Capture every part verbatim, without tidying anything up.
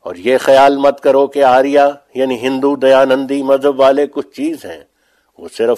اور یہ خیال مت کرو کہ آریہ یعنی ہندو دیانندی مذہب والے کچھ چیز ہیں، وہ صرف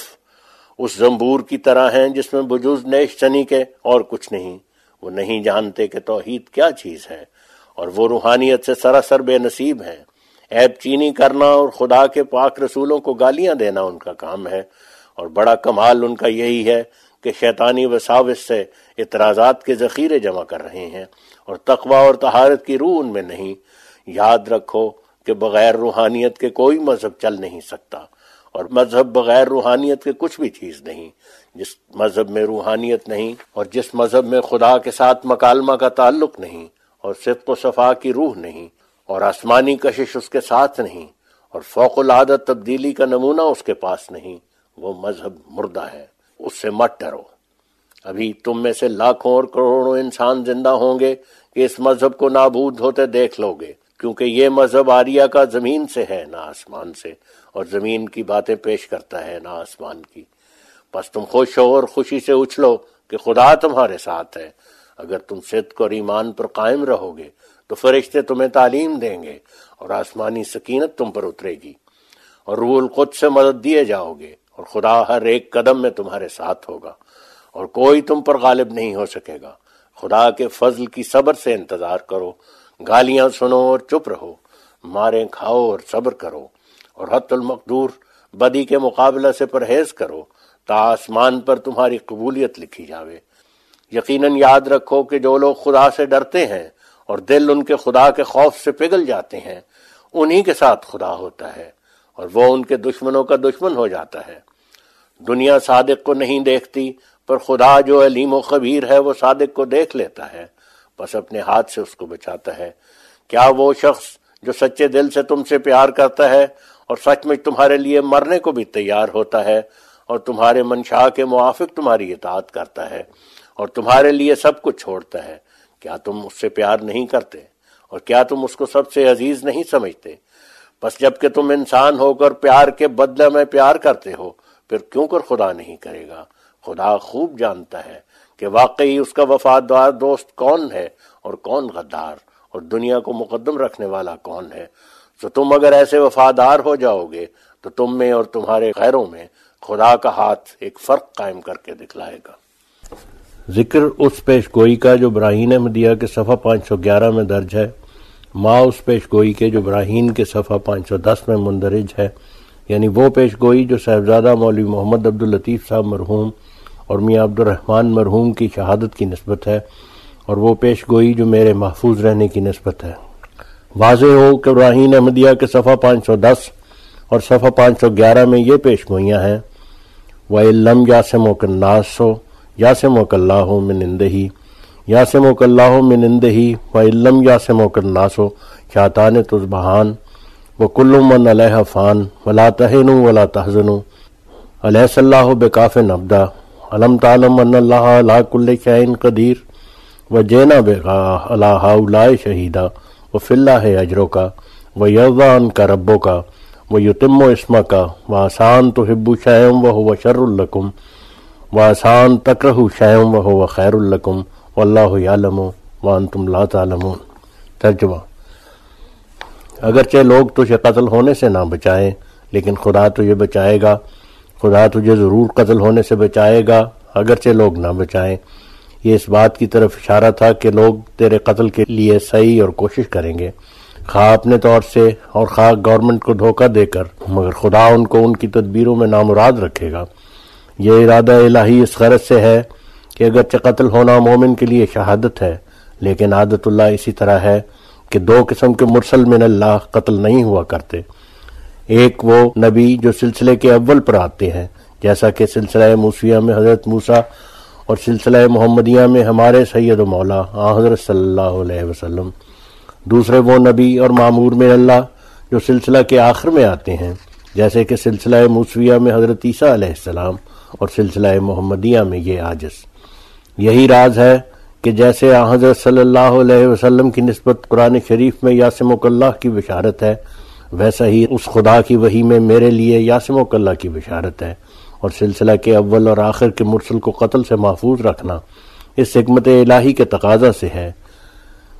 اس زنبور کی طرح ہیں جس میں بجوز نیش چنی کے اور کچھ نہیں۔ وہ نہیں جانتے کہ توحید کیا چیز ہے، اور وہ روحانیت سے سراسر بے نصیب ہیں۔ عیب چینی کرنا اور خدا کے پاک رسولوں کو گالیاں دینا ان کا کام ہے، اور بڑا کمال ان کا یہی ہے کہ شیطانی وساوس سے اعتراضات کے ذخیرے جمع کر رہے ہیں، اور تقوی اور طہارت کی روح ان میں نہیں۔ یاد رکھو کہ بغیر روحانیت کے کوئی مذہب چل نہیں سکتا، اور مذہب بغیر روحانیت کے کچھ بھی چیز نہیں۔ جس مذہب میں روحانیت نہیں اور جس مذہب میں خدا کے ساتھ مکالمہ کا تعلق نہیں، اور صدق و صفا کی روح نہیں، اور آسمانی کشش اس کے ساتھ نہیں، اور فوق العادت تبدیلی کا نمونہ اس کے پاس نہیں، وہ مذہب مردہ ہے، اس سے مت ڈرو۔ ابھی تم میں سے لاکھوں اور کروڑوں انسان زندہ ہوں گے کہ اس مذہب کو نابود ہوتے دیکھ لو گے، کیونکہ یہ مذہب آریہ کا زمین سے ہے نہ آسمان سے، اور زمین کی باتیں پیش کرتا ہے نہ آسمان کی۔ بس تم خوش ہو اور خوشی سے اچھلو کہ خدا تمہارے ساتھ ہے۔ اگر تم صدق اور ایمان پر قائم رہو گے تو فرشتے تمہیں تعلیم دیں گے، اور آسمانی سکینت تم پر اترے گی، اور روح القدس سے مدد دیے جاؤ گے، اور خدا ہر ایک قدم میں تمہارے ساتھ ہوگا، اور کوئی تم پر غالب نہیں ہو سکے گا۔ خدا کے فضل کی صبر سے انتظار کرو، گالیاں سنو اور چپ رہو، ماریں کھاؤ اور صبر کرو، اور حت المقدور بدی کے مقابلہ سے پرہیز کرو تا آسمان پر تمہاری قبولیت لکھی جاوے۔ یقیناً یاد رکھو کہ جو لوگ خدا سے ڈرتے ہیں اور دل ان کے خدا کے خوف سے پگھل جاتے ہیں، انہی کے ساتھ خدا ہوتا ہے، اور وہ ان کے دشمنوں کا دشمن ہو جاتا ہے۔ دنیا صادق کو نہیں دیکھتی، پر خدا جو علیم و خبیر ہے وہ صادق کو دیکھ لیتا ہے، بس اپنے ہاتھ سے اس کو بچاتا ہے۔ کیا وہ شخص جو سچے دل سے تم سے پیار کرتا ہے اور سچ میں تمہارے لیے مرنے کو بھی تیار ہوتا ہے، اور تمہارے منشا کے موافق تمہاری اطاعت کرتا ہے، اور تمہارے لیے سب کچھ چھوڑتا ہے، کیا تم اس سے پیار نہیں کرتے؟ اور کیا تم اس کو سب سے عزیز نہیں سمجھتے؟ بس جب کہ تم انسان ہو کر پیار کے بدلے میں پیار کرتے ہو، پھر کیوں کر خدا نہیں کرے گا؟ خدا خوب جانتا ہے کہ واقعی اس کا وفادار دوست کون ہے اور کون غدار، اور دنیا کو مقدم رکھنے والا کون ہے۔ تو تم اگر ایسے وفادار ہو جاؤ گے تو تم میں اور تمہارے غیروں میں خدا کا ہاتھ ایک فرق قائم کر کے دکھلائے گا۔ ذکر اس پیش گوئی کا جو براہین احمدیہ کے صفحہ پانچ سو گیارہ میں درج ہے، ماں اس پیش گوئی کے جو براہین کے صفحہ پانچ سو دس میں مندرج ہے، یعنی وہ پیش گوئی جو صاحبزادہ مولوی محمد عبداللطیف صاحب مرحوم اور میاں عبد الرحمن مرحوم کی شہادت کی نسبت ہے، اور وہ پیش گوئی جو میرے محفوظ رہنے کی نسبت ہے۔ واضح ہو کہ براہین احمدیہ کے صفحہ پانچ سو دس اور صفحہ پانچ سو گیارہ میں یہ پیش گوئیاں ہیں: وَإِلَّمْ يَعْصِمُكَ النَّاسُ يَعْصِمُكَ اللَّهُ مِنْ عِنْدِهِ يَعْصِمُكَ اللَّهُ مِنْ عِنْدِهِ وَإِلَّمْ يَعْصِمُكَ النَّاسُ شَيْطَانٌ تُصْبِحَانَ وَكُلُّ مَنْ عَلَيْهَا فَانٍ وَلَا تَهِنُوا وَلَا تَحْزَنُوا أَلَيْسَ اللَّهُ بِكَافٍ عَبْدَهُ أَلَمْ تَعْلَمْ أَنَّ اللَّهَ عَلَىٰ كُلِّ شَيْءٍ قَدِيرٌ وَجِئْنَا بِكَ عَلَىٰ هَٰؤُلَاءِ شَهِيدًا وَفِي اللَّهِ أَجْرُكَ وَيَرْضَىٰ عَنكَ رَبُّكَ وَيُتِمُّ اسْمَكَ وَعَسَىٰ أَن تُحِبُّوا شَيْئًا وَهُوَ شَرٌّ لَكُمْ وَعَسَىٰ أَن تَكْرَهُوا شَيْئًا وَهُوَ خَيْرٌ لَكُمْ وَاللَّهُ يَعْلَمُ وَأَنتُمْ لَا تَعْلَمُونَ۔ ترجمہ: اگرچہ لوگ تجھے قتل ہونے سے نہ بچائیں، لیکن خدا تجھے بچائے گا۔ خدا تجھے ضرور قتل ہونے سے بچائے گا، اگرچہ لوگ نہ بچائیں۔ یہ اس بات کی طرف اشارہ تھا کہ لوگ تیرے قتل کے لیے سعی اور کوشش کریں گے، خواہ اپنے طور سے اور خواہ گورنمنٹ کو دھوکہ دے کر، مگر خدا ان کو ان کی تدبیروں میں نامراد رکھے گا۔ یہ ارادہ الہی اس غرض سے ہے کہ اگرچہ قتل ہونا مومن کے لیے شہادت ہے، لیکن عادت اللہ اسی طرح ہے کہ دو قسم کے مرسل من اللہ قتل نہیں ہوا کرتے۔ ایک وہ نبی جو سلسلے کے اول پر آتے ہیں، جیسا کہ سلسلہ موسیہ میں حضرت موسیٰ اور سلسلہ محمدیہ میں ہمارے سید و مولا آن حضرت صلی اللہ علیہ وسلم۔ دوسرے وہ نبی اور معمور من اللہ جو سلسلہ کے آخر میں آتے ہیں، جیسے کہ سلسلہ موسیہ میں حضرت عیسیٰ علیہ السلام اور سلسلہ محمدیہ میں یہ عاجز۔ یہی راز ہے کہ جیسے آن حضرت صلی اللہ علیہ وسلم کی نسبت قرآن شریف میں یاسمک اللہ کی بشارت ہے، ویسا ہی اس خدا کی وحی میں میرے لیے یاسمک اللہ کی بشارت ہے، اور سلسلہ کے اول اور آخر کے مرسل کو قتل سے محفوظ رکھنا اس حکمت الہی کے تقاضا سے ہے۔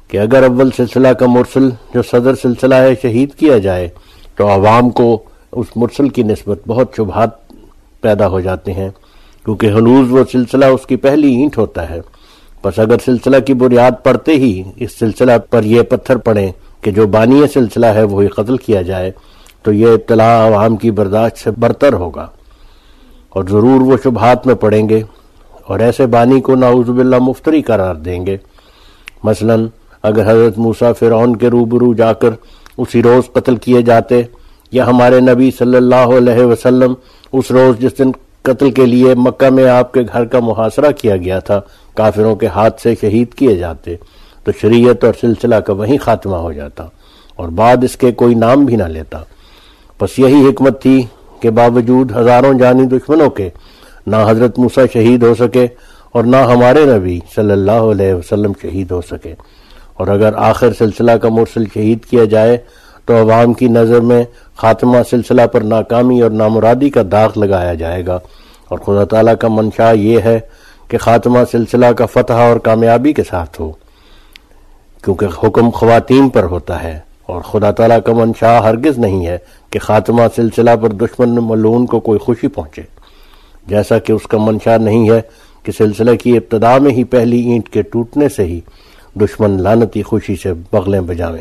کہ اگر اول سلسلہ کا مرسل جو صدر سلسلہ ہے شہید کیا جائے تو عوام کو اس مرسل کی نسبت بہت شبہات پیدا ہو جاتے ہیں، کیونکہ ہنوز وہ سلسلہ اس کی پہلی اینٹ ہوتا ہے۔ بس اگر سلسلہ کی بنیاد پڑتے ہی اس سلسلہ پر یہ پتھر پڑیں کہ جو بانی سلسلہ ہے وہی قتل کیا جائے تو یہ ابتلا عوام کی برداشت سے برتر ہوگا، اور ضرور وہ شبہات میں پڑیں گے اور ایسے بانی کو نعوذ باللہ مفتری قرار دیں گے۔ مثلا اگر حضرت موسیٰ فرعون کے روبرو جا کر اسی روز قتل کیے جاتے، یا ہمارے نبی صلی اللہ علیہ وسلم اس روز جس دن قتل کے لیے مکہ میں آپ کے گھر کا محاصرہ کیا گیا تھا کافروں کے ہاتھ سے شہید کیے جاتے، تو شریعت اور سلسلہ کا وہیں خاتمہ ہو جاتا اور بعد اس کے کوئی نام بھی نہ لیتا۔ بس یہی حکمت تھی کہ باوجود ہزاروں جانی دشمنوں کے نہ حضرت موسیٰ شہید ہو سکے اور نہ ہمارے نبی صلی اللہ علیہ وسلم شہید ہو سکے، اور اگر آخر سلسلہ کا مرسل شہید کیا جائے تو عوام کی نظر میں خاتمہ سلسلہ پر ناکامی اور نامرادی کا داغ لگایا جائے گا، اور خدا تعالیٰ کا منشا یہ ہے کہ خاتمہ سلسلہ کا فتح اور کامیابی کے ساتھ ہو، کیونکہ حکم خواتین پر ہوتا ہے، اور خدا تعالیٰ کا منشا ہرگز نہیں ہے کہ خاتمہ سلسلہ پر دشمن ملعون کو کوئی خوشی پہنچے، جیسا کہ اس کا منشا نہیں ہے کہ سلسلہ کی ابتدا میں ہی پہلی اینٹ کے ٹوٹنے سے ہی دشمن لعنتی خوشی سے بغلیں بجائیں۔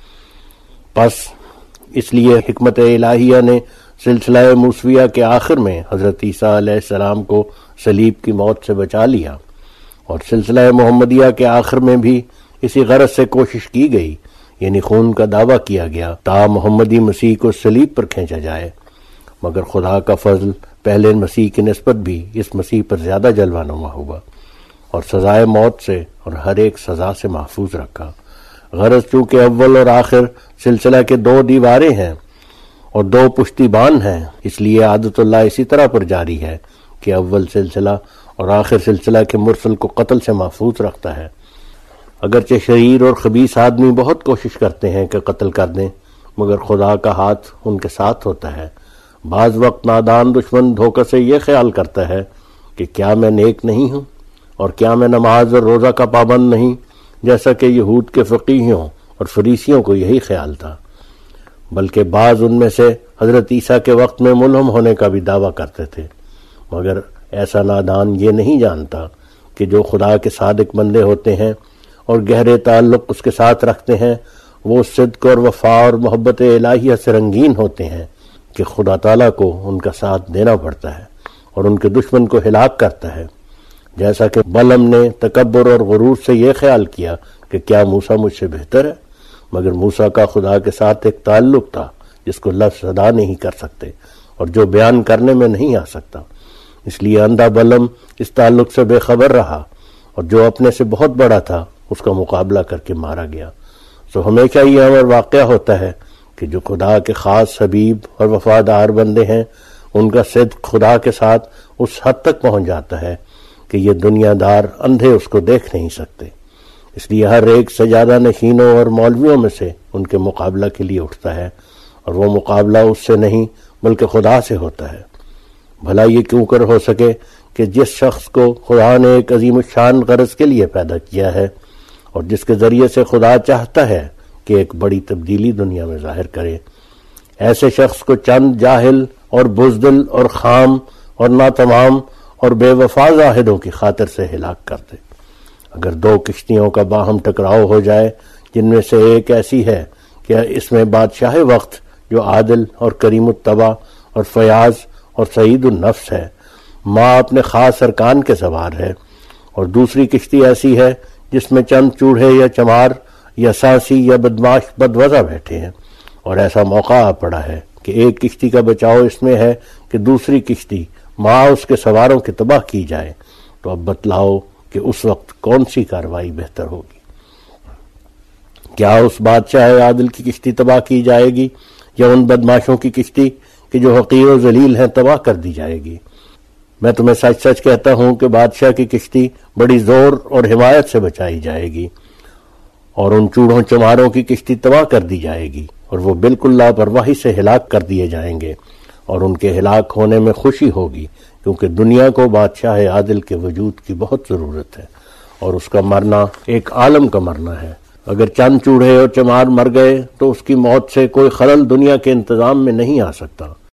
پس اس لیے حکمت الہیہ نے سلسلہ موسویہ کے آخر میں حضرت عیسیٰ علیہ السلام کو صلیب کی موت سے بچا لیا، اور سلسلہ محمدیہ کے آخر میں بھی اسی غرض سے کوشش کی گئی، یعنی خون کا دعویٰ کیا گیا تا محمدی مسیح کو صلیب پر کھینچا جائے، مگر خدا کا فضل پہلے مسیح کی نسبت بھی اس مسیح پر زیادہ جلوہ نما ہوا اور سزائے موت سے اور ہر ایک سزا سے محفوظ رکھا۔ غرض چونکہ اول اور آخر سلسلہ کے دو دیواریں ہیں اور دو پشتی بان ہیں، اس لیے عادت اللہ اسی طرح پر جاری ہے کہ اول سلسلہ اور آخر سلسلہ کے مرسل کو قتل سے محفوظ رکھتا ہے۔ اگرچہ شریر اور خبیث آدمی بہت کوشش کرتے ہیں کہ قتل کر دیں، مگر خدا کا ہاتھ ان کے ساتھ ہوتا ہے۔ بعض وقت نادان دشمن دھوکہ سے یہ خیال کرتا ہے کہ کیا میں نیک نہیں ہوں، اور کیا میں نماز اور روزہ کا پابند نہیں، جیسا کہ یہود کے فقیہوں اور فریسیوں کو یہی خیال تھا، بلکہ بعض ان میں سے حضرت عیسیٰ کے وقت میں ملہم ہونے کا بھی دعویٰ کرتے تھے، مگر ایسا نادان یہ نہیں جانتا کہ جو خدا کے صادق بندے ہوتے ہیں اور گہرے تعلق اس کے ساتھ رکھتے ہیں، وہ صدق اور وفا اور محبت الہیہ سے رنگین ہوتے ہیں کہ خدا تعالیٰ کو ان کا ساتھ دینا پڑتا ہے اور ان کے دشمن کو ہلاک کرتا ہے، جیسا کہ بلم نے تکبر اور غرور سے یہ خیال کیا کہ کیا موسیٰ مجھ سے بہتر ہے، مگر موسیٰ کا خدا کے ساتھ ایک تعلق تھا جس کو لفظ ادا نہیں کر سکتے اور جو بیان کرنے میں نہیں آ سکتا، اس لیے اندھا بلم اس تعلق سے بے خبر رہا اور جو اپنے سے بہت بڑا تھا اس کا مقابلہ کر کے مارا گیا۔ سو ہمیشہ یہ امر واقعہ ہوتا ہے کہ جو خدا کے خاص حبیب اور وفادار بندے ہیں ان کا صدق خدا کے ساتھ اس حد تک پہنچ جاتا ہے کہ یہ دنیا دار اندھے اس کو دیکھ نہیں سکتے، اس لیے ہر ایک سجادہ نشینوں اور مولویوں میں سے ان کے مقابلہ کے لیے اٹھتا ہے، اور وہ مقابلہ اس سے نہیں بلکہ خدا سے ہوتا ہے۔ بھلا یہ کیوں کر ہو سکے کہ جس شخص کو خدا نے ایک عظیم الشان غرض کے لیے پیدا کیا ہے اور جس کے ذریعے سے خدا چاہتا ہے کہ ایک بڑی تبدیلی دنیا میں ظاہر کرے، ایسے شخص کو چند جاہل اور بزدل اور خام اور ناتمام اور بے وفا زاہدوں کی خاطر سے ہلاک کر دے۔ اگر دو کشتیوں کا باہم ٹکراؤ ہو جائے جن میں سے ایک ایسی ہے کہ اس میں بادشاہ وقت جو عادل اور کریم الطبع اور فیاض اور سعید النفس ہے، ماں اپنے خاص ارکان کے سوار ہے، اور دوسری کشتی ایسی ہے جس میں چند چوڑے یا چمار یا سانسی یا بدماش بدوضع بیٹھے ہیں، اور ایسا موقع آ پڑا ہے کہ ایک کشتی کا بچاؤ اس میں ہے کہ دوسری کشتی ماں اس کے سواروں کی تباہ کی جائے، تو اب بتلاؤ کہ اس وقت کون سی کارروائی بہتر ہوگی؟ کیا اس بادشاہ عادل کی کشتی تباہ کی جائے گی یا ان بدماشوں کی کشتی کہ جو حقیر و ذلیل ہیں تباہ کر دی جائے گی؟ میں تمہیں سچ سچ کہتا ہوں کہ بادشاہ کی کشتی بڑی زور اور حمایت سے بچائی جائے گی، اور ان چوڑوں چماروں کی کشتی تباہ کر دی جائے گی، اور وہ بالکل لاپرواہی سے ہلاک کر دیے جائیں گے، اور ان کے ہلاک ہونے میں خوشی ہوگی، کیونکہ دنیا کو بادشاہ عادل کے وجود کی بہت ضرورت ہے، اور اس کا مرنا ایک عالم کا مرنا ہے، اگر چند چوڑے اور چمار مر گئے تو اس کی موت سے کوئی خلل دنیا کے انتظام میں نہیں آ سکتا۔